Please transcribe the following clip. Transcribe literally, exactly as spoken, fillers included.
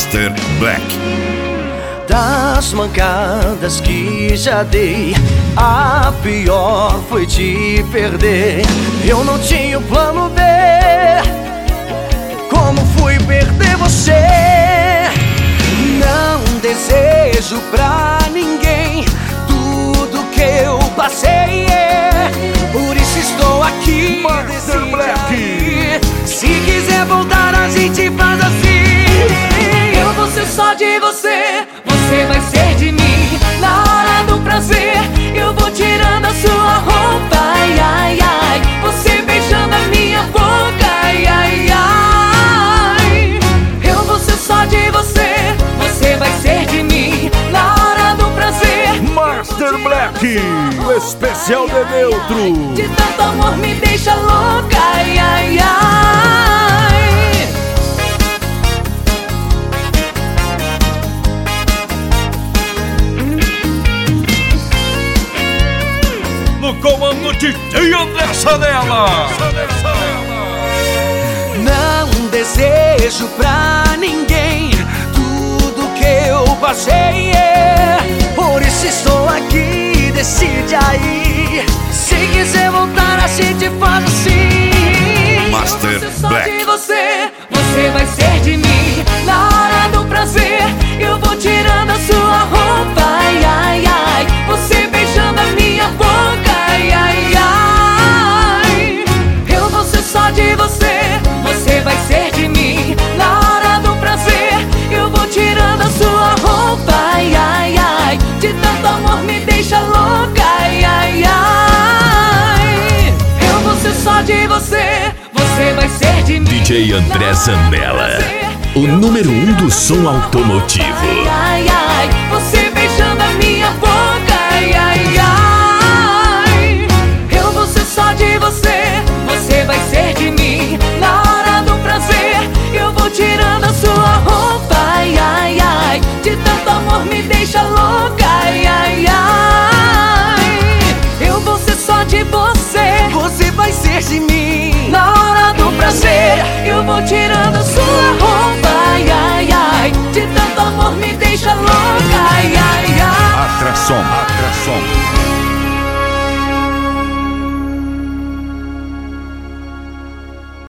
Master Black. Das mancadas que já dei, a pior foi te perder. Eu não tinha o plano B, como fui perder você? Não desejo pra ninguém tudo que eu passei, é. Por isso estou aqui, Master Black. Se quiser voltar a gente faz assim. Eu vou ser só de você, você vai ser de mim. Na hora do prazer, eu vou tirando a sua roupa, ai, ai, ai. Você beijando a minha boca, ai, ai, ai. Eu vou ser só de você, você vai ser de mim. Na hora do prazer, Master Black, o especial de neutro. de tanto amor me deixa louca, ai, ai, ai. No comando de D J André Sanella. Não desejo pra ninguém tudo que eu passei, é. Por isso estou aqui, decide aí. Se quiser voltar a gente faz assim. Master Eu vou ser só Black. de você, você vai ser de mim. Na hora do prazer, eu vou tirando a sua roupa, ai, ai, ai. Você beijando a minha boca, ai, ai, ai. Eu vou ser só de você, você vai ser de mim. Na hora do prazer, eu vou tirando a sua roupa, ai, ai, ai. De tanto amor me deixa louca, ai, ai, ai. Eu vou ser só de você, você vai ser de mim. D J André Sanella, o número um do som automotivo. Ai, ai, ai, você beijando a minha boca, ai, ai, ai. Eu vou ser só de você, você vai ser de mim. Na hora do prazer, eu vou tirando a sua roupa, ai, ai, ai. De tanto amor me deixa louca, ai, ai, ai. Eu vou ser só de você, você vai ser de mim. Na hora do prazer, eu vou tirando a sua roupa, ai,